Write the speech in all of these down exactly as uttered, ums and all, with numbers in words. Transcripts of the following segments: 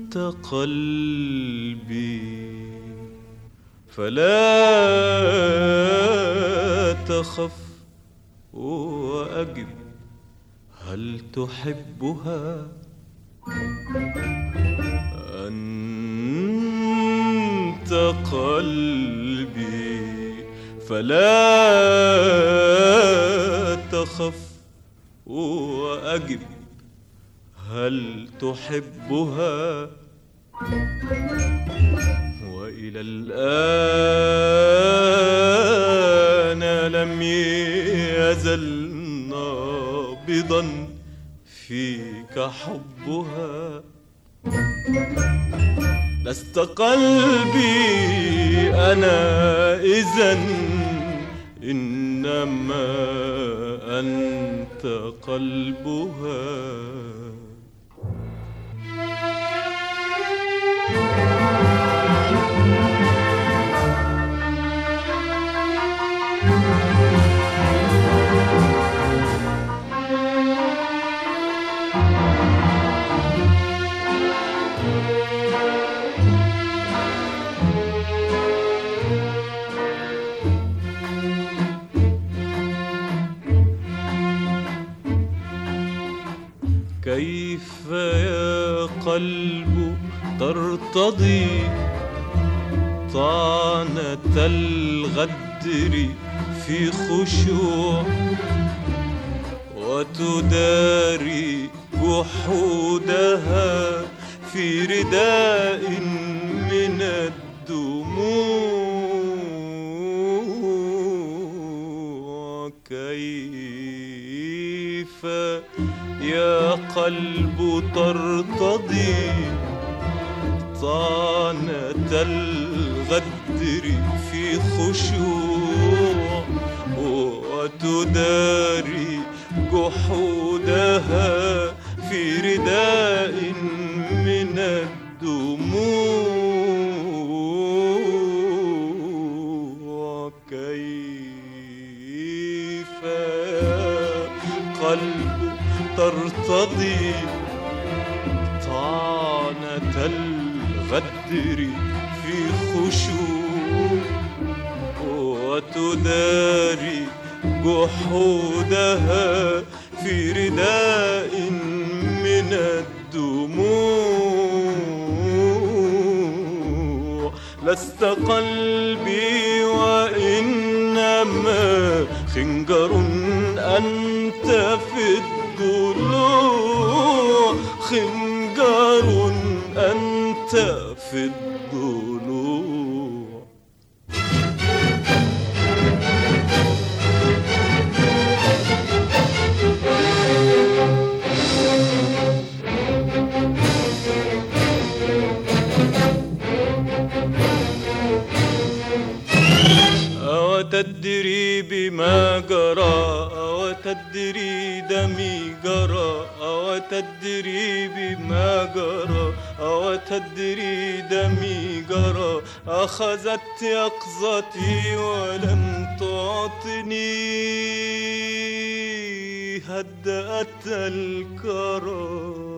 أنت قلبي فلا تخف وأجب هل تحبها أنت قلبي فلا تخف وأجب هل تحبها وإلى الآن لم يزل نابضا فيك حبها لست قلبي أنا إذن إنما أنت قلبها كيف يا قلب ترتضي طعنة الغدر في خشوع وتداري جحودها في رداء من الدموع كيف يا قلب ترتضي طعنة الغدر في خشوع وتداري جحودها في رداء من الدموع كيف يا قلب ترتضي طعنة الغدر في خشوع وتداري جحودها في رداء من الدموع لست قلبي وإنما خنجر أنت في الضلوع خنجر أنت في الضلوع أو تدري بما جرى أو تدري دمي جرى أو تدري بما جرى أو تدري دمي جرى أخذت يقظتي ولم تعطني هدأت الكرى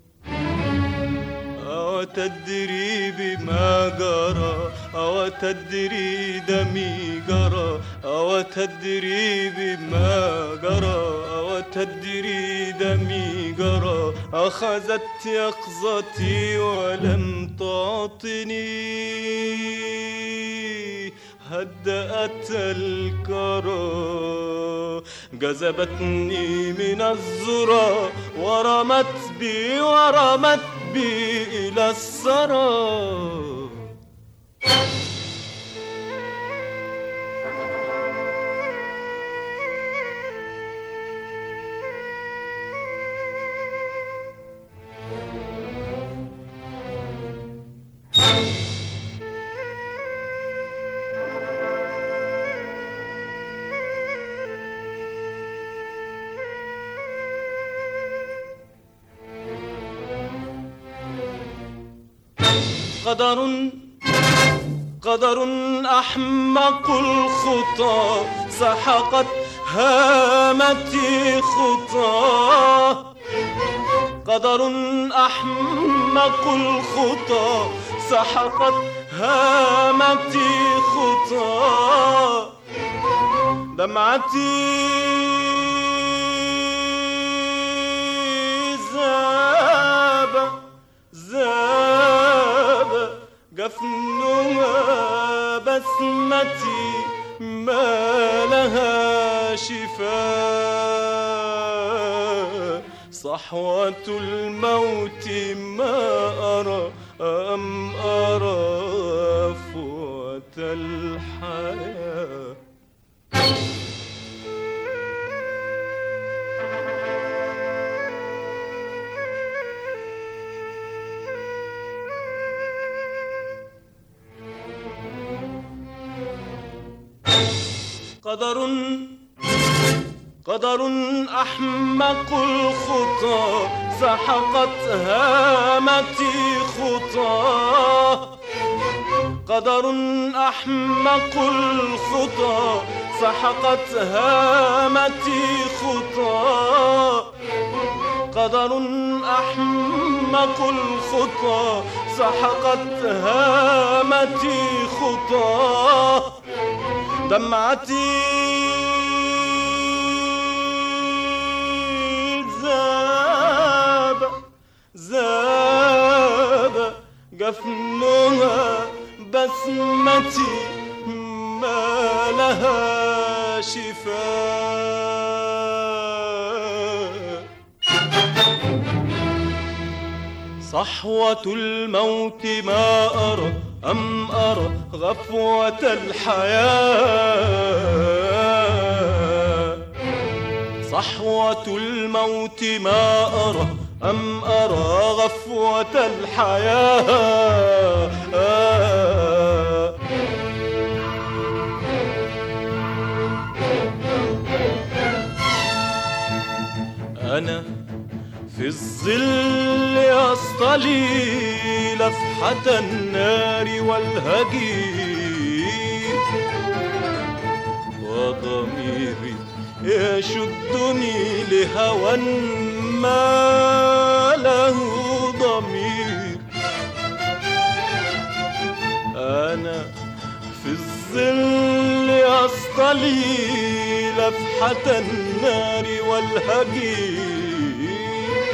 أو تدري بما جرى أو تدري دمي جرى أو تدري بما جرى أو تدري دمي جرى أخذت يقظتي ولم تعطني هدأت الكرى جذبتني من الذرى ورمت بي ورمت بي إلى الثرى قدر قدر أحمق الخطى سحقت هامتي خطاه قدر أحمق الخطى سحقت هامتي خطى دمعتي زاب زاب جفنها بسمتي ما لها شفاء صحوة الموت ما أرى أم أرى فوة الحياة قدر قدر أحمق الخطى سحقت هامتي خطى قدر أحمق الخطى سحقت هامتي خطى قدر أحمق الخطى سحقت هامتي خطى دمعتي زاب زاب جفنها بسمتي ما لها شفاء صحوة الموت ما أرى أم أرى غفوة الحياة صحوة الموت ما أرى أم أرى غفوة الحياة أنا في الظل يصطلي لفحة النار والهجير وضميري يشدني لهوى ما له ضمير أنا في الظل يصطلي لفحة النار والهجير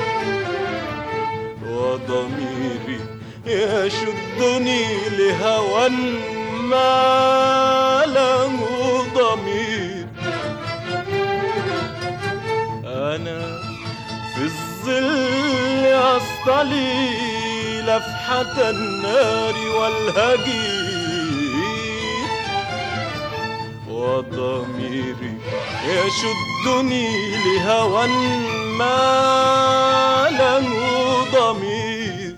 وضميري يشدني لهوى ما له ضمير أنا في الظل يصطلي لفحة النار والهجير وضميري يشدني لهوى ما له ضمير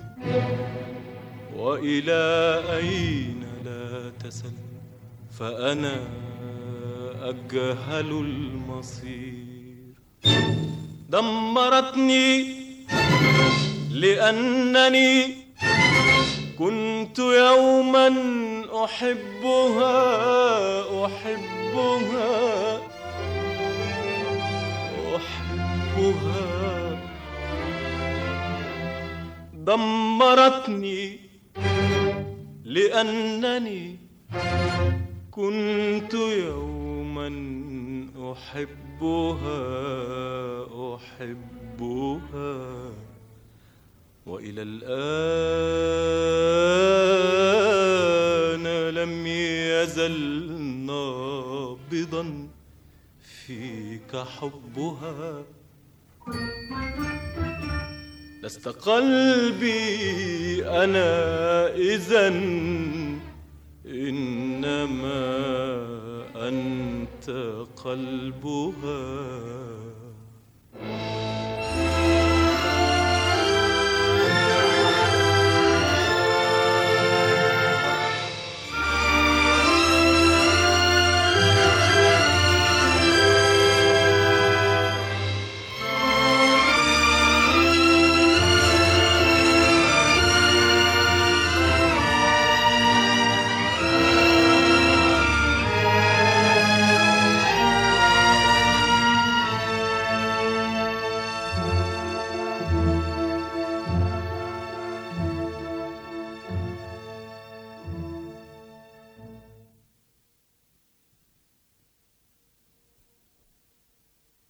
وإلى أين لا تسل فأنا أجهل المصير دمرتني لأنني كنت يوما أحبها أحبها أحبها دمرتني لأنني كنت يوما أحبها أحبها وإلى الآن لم يزل نابضا فيك حبها لست قلبي أنا إذن إنما أنت قلبها